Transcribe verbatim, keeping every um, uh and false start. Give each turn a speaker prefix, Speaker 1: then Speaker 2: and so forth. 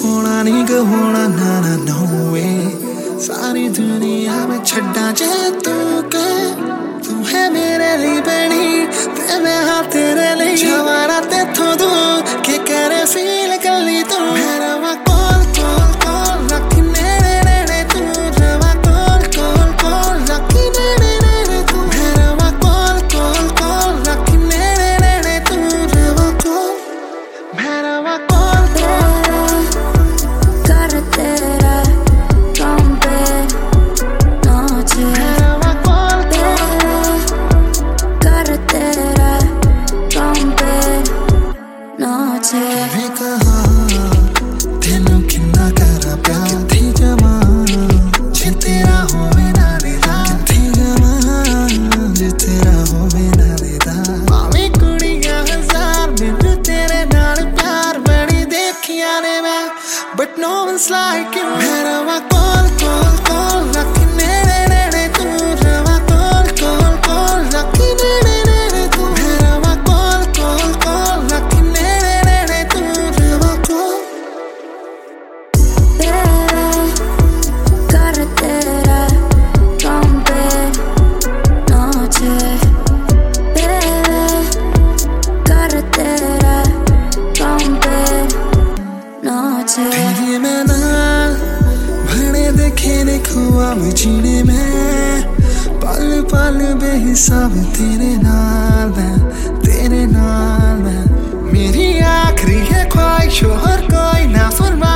Speaker 1: होना नहीं गवाना ना ना नो वे सारी दुनिया में छड्डा जे तू के तू है मेरे लिए बनी ते मैं हाँ तेरे लिए जवाना ते थो दू के करे फील कर ली तू मेरा वा कॉल कॉल कॉल रखी नेड़े नेड़े तू रवा कॉल कॉल कॉल रखी नेड़े नेड़े तू मेरा वा कॉल कॉल कॉल रखी नेड़े नेड़े तू रवा कॉल मेरा वा कॉल
Speaker 2: कर तेरा कॉम्पे नोचे मेरा वा कॉल कर तेरा कॉम्पे नोचे
Speaker 1: मैं कहा तेनू किन्ना करा प्यार थी जमा जे तेरा होवे ना देदा थी जमा जे तेरा होवे ना देदा भावे कुड़ियां हजार मैनू तेरे नाल प्यार बड़ी देखियां ने मैं but no one's like you मेरा वा कॉल कॉल कॉल रखी नेड़े नेड़े तू रवा कॉल कॉल कॉल रखी नेड़े नेड़े तू मेरा वा कॉल कॉल कॉल रखी नेड़े नेड़े तू रवा कॉल
Speaker 2: कर तेरा कॉम्पे नोचे कर तेरा कॉम्पे नोचे
Speaker 1: तेरे में ना भरे देखे ने ख्वाब जीने में पल पल बेहिसाब तेरे नाल मैं तेरे नाल मैं मेरी आखिरी है ख्वाहिश और कोई ना फरमा